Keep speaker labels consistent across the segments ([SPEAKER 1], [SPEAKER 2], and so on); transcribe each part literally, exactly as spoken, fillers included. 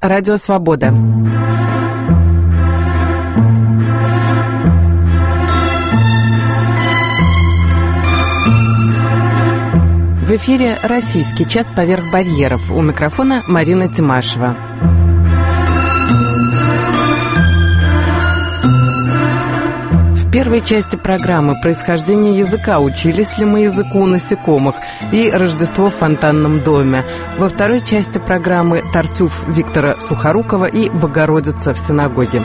[SPEAKER 1] Радио Свобода. В эфире «Российский час поверх барьеров». У микрофона Марина Тимашева. В первой части программы «Происхождение языка», учились ли мы языку у насекомых, и «Рождество в фонтанном доме». Во второй части программы «Тартюф» Виктора Сухорукова и «Богородица в синагоге».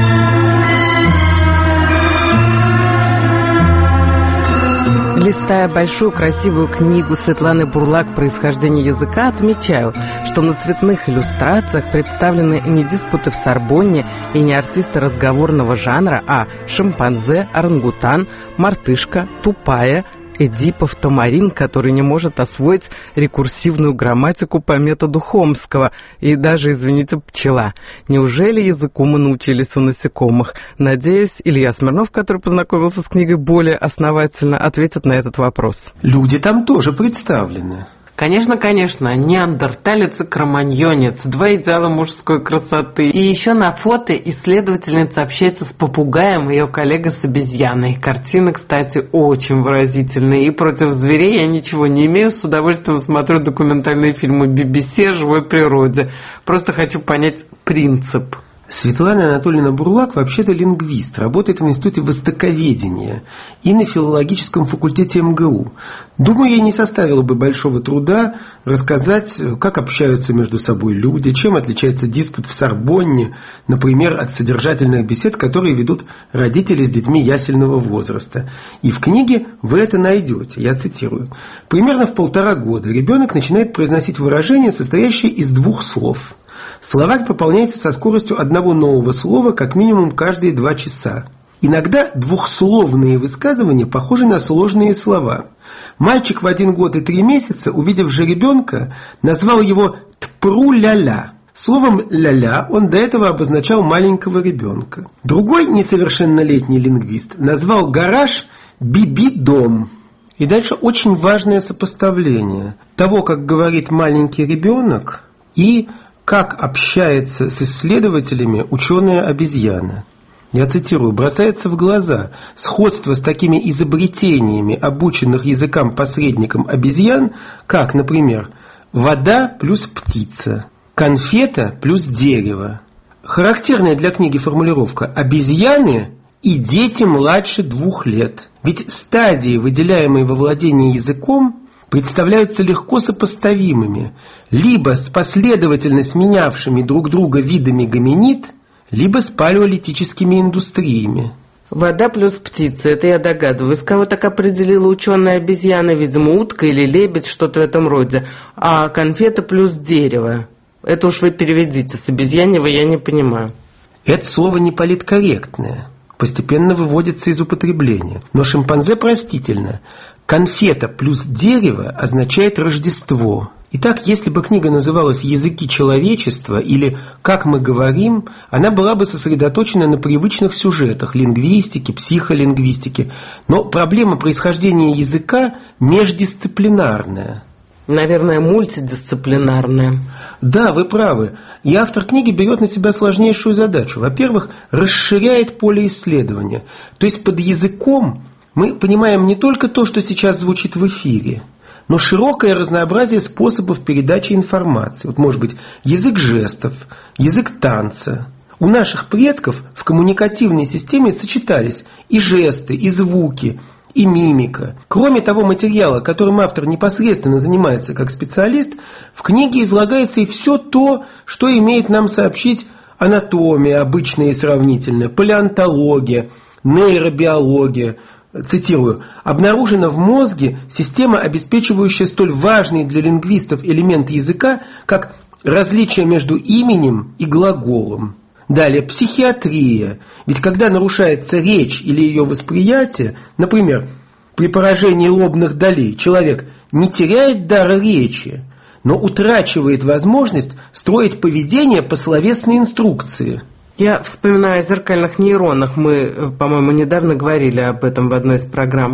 [SPEAKER 1] Листая большую красивую книгу Светланы Бурлак «Происхождение языка», отмечаю, что на цветных иллюстрациях представлены не диспуты в Сорбонне и не артисты разговорного жанра, а шимпанзе, орангутан, мартышка, тупая, Эдипов Томарин, который не может освоить рекурсивную грамматику по методу Хомского, и даже, извините, пчела. Неужели языку мы научились у насекомых? Надеюсь, Илья Смирнов, который познакомился с книгой более основательно, ответит на этот вопрос.
[SPEAKER 2] Люди там тоже представлены.
[SPEAKER 1] Конечно, конечно, неандерталец и кроманьонец, два идеала мужской красоты. И еще на фото исследовательница общается с попугаем и ее коллега с обезьяной. Картины, кстати, очень выразительные. И против зверей я ничего не имею, с удовольствием смотрю документальные фильмы би би си о живой природе. Просто хочу понять принцип.
[SPEAKER 2] Светлана Анатольевна Бурлак вообще-то лингвист, работает в Институте востоковедения и на филологическом факультете эм гэ у. Думаю, ей не составило бы большого труда рассказать, как общаются между собой люди, чем отличается диспут в Сорбонне, например, от содержательных бесед, которые ведут родители с детьми ясельного возраста. И в книге вы это найдете, я цитирую. Примерно в полтора года ребенок начинает произносить выражения, состоящие из двух слов. Словарь пополняется со скоростью одного нового слова как минимум каждые два часа. Иногда двухсловные высказывания похожи на сложные слова. Мальчик в один год и три месяца, увидев жеребенка, назвал его «тпру-ля-ля». Словом «ля-ля» он до этого обозначал маленького ребенка. Другой несовершеннолетний лингвист назвал гараж «биби-дом». И дальше очень важное сопоставление того, как говорит маленький ребенок, и как общается с исследователями ученая-обезьяна. Я цитирую: «Бросается в глаза сходство с такими изобретениями обученных языкам посредникам обезьян, как, например, вода плюс птица, конфета плюс дерево». Характерная для книги формулировка «обезьяны и дети младше двух лет». Ведь стадии, выделяемые во владении языком, представляются легко сопоставимыми либо с последовательно сменявшими друг друга видами гоминид, либо с палеолитическими индустриями.
[SPEAKER 1] Вода плюс птица, это я догадываюсь. Кого так определила ученая обезьяна, видимо, утка или лебедь, что-то в этом роде. А конфета плюс дерево, это уж вы переведите, с обезьяньего я не понимаю.
[SPEAKER 2] Это слово не политкорректное, постепенно выводится из употребления. Но шимпанзе простительно. Конфета плюс дерево означает Рождество. Итак, если бы книга называлась «Языки человечества» или «Как мы говорим», она была бы сосредоточена на привычных сюжетах лингвистики, психолингвистики. Но проблема происхождения языка междисциплинарная.
[SPEAKER 1] Наверное, мультидисциплинарная.
[SPEAKER 2] Да, вы правы. И автор книги берет на себя сложнейшую задачу. Во-первых, расширяет поле исследования. То есть под языком мы понимаем не только то, что сейчас звучит в эфире, но широкое разнообразие способов передачи информации. Вот, может быть, язык жестов, язык танца. У наших предков в коммуникативной системе сочетались и жесты, и звуки, и мимика. Кроме того материала, которым автор непосредственно занимается как специалист, в книге излагается и все то, что имеет нам сообщить анатомия, обычная и сравнительная, палеонтология, нейробиология. Цитирую: «Обнаружена в мозге система, обеспечивающая столь важный для лингвистов элемент языка, как различие между именем и глаголом». Далее, психиатрия. Ведь когда нарушается речь или ее восприятие, например, при поражении лобных долей, человек не теряет дара речи, но утрачивает возможность строить поведение по словесной инструкции.
[SPEAKER 1] Я вспоминаю о зеркальных нейронах. Мы, по-моему, недавно говорили об этом в одной из программ.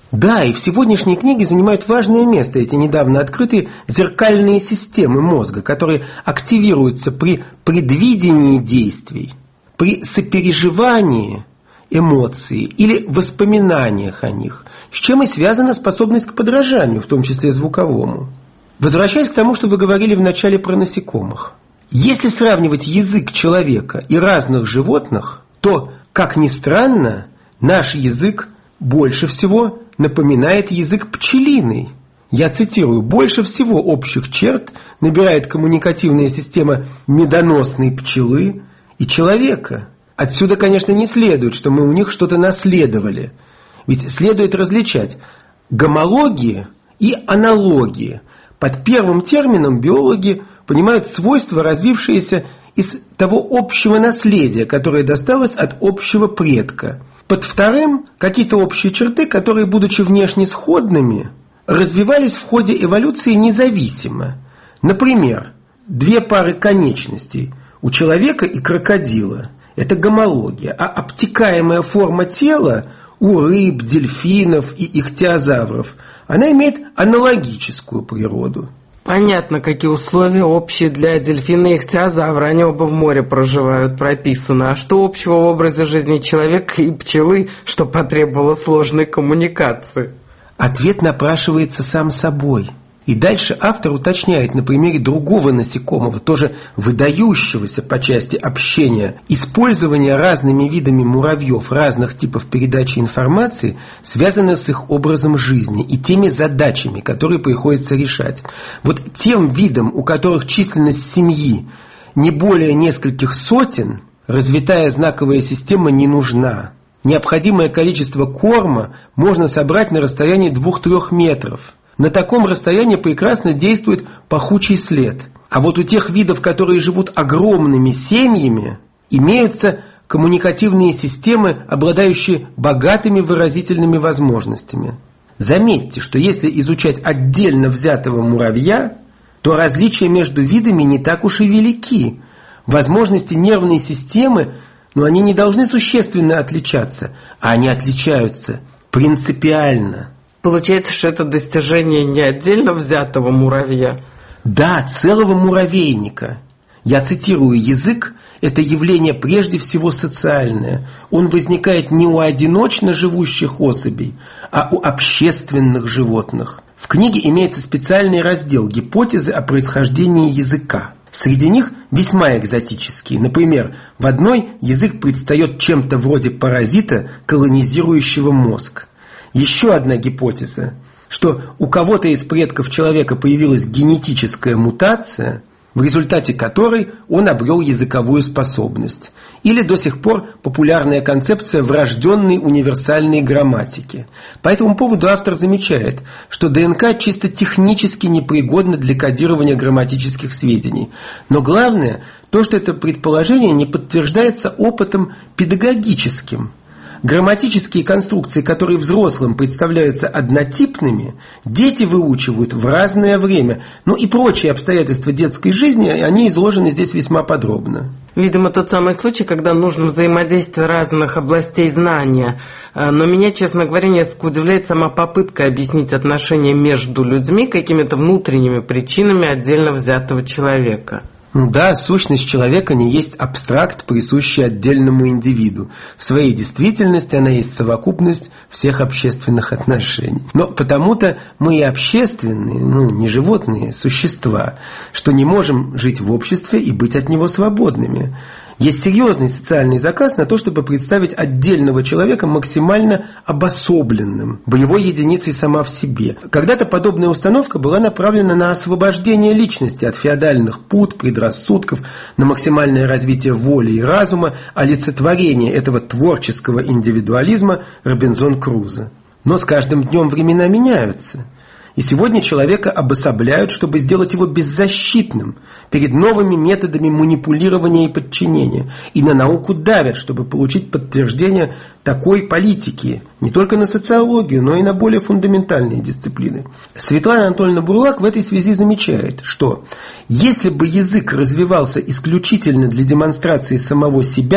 [SPEAKER 2] Да, и в сегодняшней книге занимают важное место эти недавно открытые зеркальные системы мозга, которые активируются при предвидении действий, при сопереживании эмоций или воспоминаниях о них, с чем и связана способность к подражанию, в том числе звуковому. Возвращаясь к тому, что вы говорили в начале про насекомых. Если сравнивать язык человека и разных животных, то, как ни странно, наш язык больше всего напоминает язык пчелиный. Я цитирую: «Больше всего общих черт набирает коммуникативная система медоносной пчелы и человека». Отсюда, конечно, не следует, что мы у них что-то наследовали. Ведь следует различать гомологии и аналогии. Под первым термином биологи понимают свойства, развившиеся из того общего наследия, которое досталось от общего предка. Под вторым – какие-то общие черты, которые, будучи внешне сходными, развивались в ходе эволюции независимо. Например, две пары конечностей у человека и крокодила – это гомология, а обтекаемая форма тела у рыб, дельфинов и ихтиозавров, она имеет аналогическую природу.
[SPEAKER 1] Понятно, какие условия общие для дельфина и ихтиозавра. Они оба в море проживают, прописано. А что общего в образе жизни человека и пчелы, что потребовало сложной коммуникации?
[SPEAKER 2] Ответ напрашивается сам собой. И дальше автор уточняет на примере другого насекомого, тоже выдающегося по части общения. Использование разными видами муравьев разных типов передачи информации связано с их образом жизни и теми задачами, которые приходится решать. Вот тем видам, у которых численность семьи не более нескольких сотен, развитая знаковая система не нужна. Необходимое количество корма можно собрать на расстоянии двух-трех метров. На таком расстоянии прекрасно действует пахучий след. А вот у тех видов, которые живут огромными семьями, имеются коммуникативные системы, обладающие богатыми выразительными возможностями. Заметьте, что если изучать отдельно взятого муравья, то различия между видами не так уж и велики. Возможности нервной системы, но они не должны существенно отличаться, а они отличаются принципиально.
[SPEAKER 1] Получается, что это достижение не отдельно взятого муравья?
[SPEAKER 2] Да, целого муравейника. Я цитирую: «Язык – это явление прежде всего социальное. Он возникает не у одиночно живущих особей, а у общественных животных». В книге имеется специальный раздел «Гипотезы о происхождении языка». Среди них весьма экзотические. Например, в одной язык предстает чем-то вроде паразита, колонизирующего мозг. Еще одна гипотеза, что у кого-то из предков человека появилась генетическая мутация, в результате которой он обрел языковую способность. Или до сих пор популярная концепция врожденной универсальной грамматики. По этому поводу автор замечает, что ДНК чисто технически непригодна для кодирования грамматических сведений. Но главное, то, что это предположение не подтверждается опытом педагогическим. Грамматические конструкции, которые взрослым представляются однотипными, дети выучивают в разное время. Ну и прочие обстоятельства детской жизни, они изложены здесь весьма подробно.
[SPEAKER 1] Видимо, тот самый случай, когда нужно взаимодействие разных областей знания. Но меня, честно говоря, несколько удивляет сама попытка объяснить отношения между людьми какими-то внутренними причинами отдельно взятого человека.
[SPEAKER 2] Ну да, сущность человека не есть абстракт, присущий отдельному индивиду. В своей действительности она есть совокупность всех общественных отношений. Но потому-то мы и общественные, ну не животные, существа, что не можем жить в обществе и быть от него свободными. Есть серьезный социальный заказ на то, чтобы представить отдельного человека максимально обособленным, боевой единицей сама в себе. Когда-то подобная установка была направлена на освобождение личности от феодальных пут, предрассудков, на максимальное развитие воли и разума, олицетворение этого творческого индивидуализма Робинзон Крузо. Но с каждым днем времена меняются. И сегодня человека обособляют, чтобы сделать его беззащитным перед новыми методами манипулирования и подчинения. И на науку давят, чтобы получить подтверждение такой политики. Не только на социологию, но и на более фундаментальные дисциплины. Светлана Анатольевна Бурлак в этой связи замечает, что если бы язык развивался исключительно для демонстрации самого себя,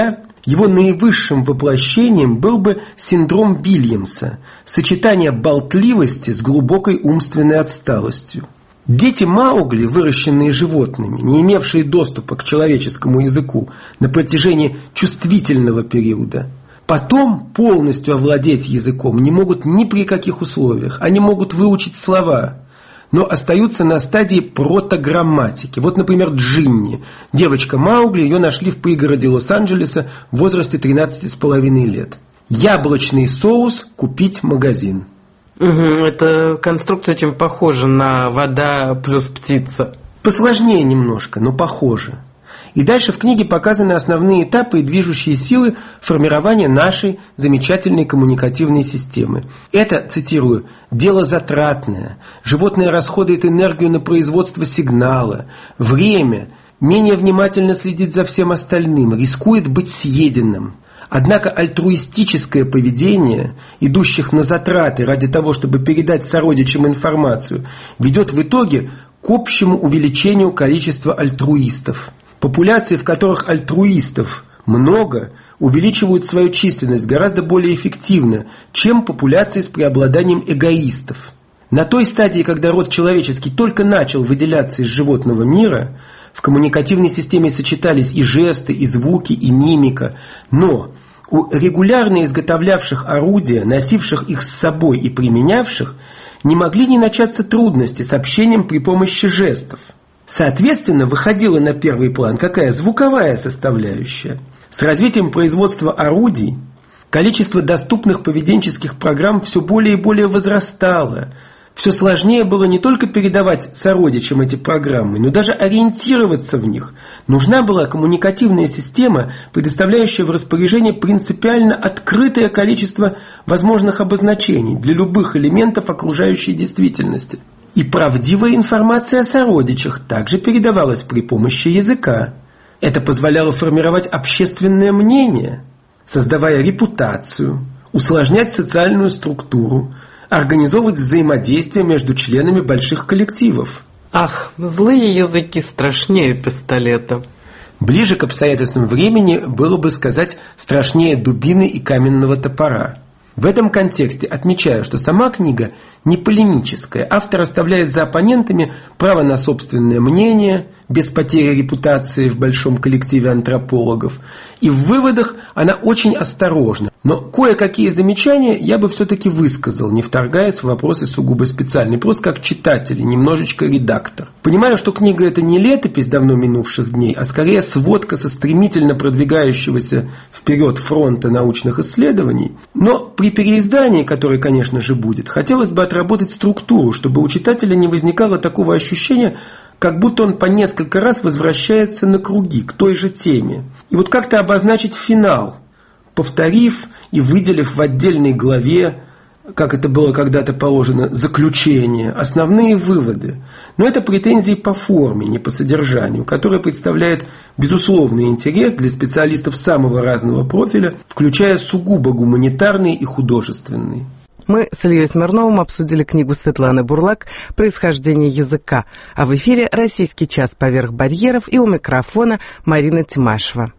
[SPEAKER 2] его наивысшим воплощением был бы синдром Вильямса, сочетание болтливости с глубокой умственной отсталостью. Дети Маугли, выращенные животными, не имевшие доступа к человеческому языку на протяжении чувствительного периода, потом полностью овладеть языком не могут ни при каких условиях. Они могут выучить слова, но остаются на стадии протограмматики. Вот, например, Джинни, девочка Маугли, ее нашли в пригороде Лос-Анджелеса в возрасте тринадцати с половиной лет. Яблочный соус купить магазин.
[SPEAKER 1] Угу, эта конструкция очень похожа на вода плюс птица.
[SPEAKER 2] Посложнее немножко, но похоже. И дальше в книге показаны основные этапы и движущие силы формирования нашей замечательной коммуникативной системы. Это, цитирую, «дело затратное, животное расходует энергию на производство сигнала, время, менее внимательно следит за всем остальным, рискует быть съеденным». Однако альтруистическое поведение, идущих на затраты ради того, чтобы передать сородичам информацию, ведет в итоге к общему увеличению количества альтруистов. Популяции, в которых альтруистов много, увеличивают свою численность гораздо более эффективно, чем популяции с преобладанием эгоистов. На той стадии, когда род человеческий только начал выделяться из животного мира, в коммуникативной системе сочетались и жесты, и звуки, и мимика, но у регулярно изготовлявших орудия, носивших их с собой и применявших, не могли не начаться трудности с общением при помощи жестов. Соответственно, выходила на первый план какая звуковая составляющая. С развитием производства орудий количество доступных поведенческих программ все более и более возрастало. Все сложнее было не только передавать сородичам эти программы, но даже ориентироваться в них. Нужна была коммуникативная система, предоставляющая в распоряжение принципиально открытое количество возможных обозначений для любых элементов окружающей действительности. И правдивая информация о сородичах также передавалась при помощи языка. Это позволяло формировать общественное мнение, создавая репутацию, усложнять социальную структуру, организовывать взаимодействие между членами больших коллективов.
[SPEAKER 1] Ах, злые языки страшнее пистолета.
[SPEAKER 2] Ближе к обстоятельствам времени было бы сказать страшнее дубины и каменного топора. В этом контексте отмечаю, что сама книга не полемическая. Автор оставляет за оппонентами право на собственное мнение, без потери репутации в большом коллективе антропологов. И в выводах она очень осторожна. Но кое-какие замечания я бы все-таки высказал, не вторгаясь в вопросы сугубо специальные, просто как читатель и немножечко редактор. Понимаю, что книга это не летопись давно минувших дней, а скорее сводка со стремительно продвигающегося вперед фронта научных исследований. Но при переиздании, которое, конечно же, будет, хотелось бы отработать структуру, чтобы у читателя не возникало такого ощущения, как будто он по несколько раз возвращается на круги к той же теме. И вот как-то обозначить финал, повторив и выделив в отдельной главе, как это было когда-то положено, заключение, основные выводы. Но это претензии по форме, не по содержанию, которое представляет безусловный интерес для специалистов самого разного профиля, включая сугубо гуманитарные и художественные.
[SPEAKER 1] Мы с Ильей Смирновым обсудили книгу Светланы Бурлак «Происхождение языка», а в эфире «Российский час поверх барьеров» и у микрофона Марина Тимашева.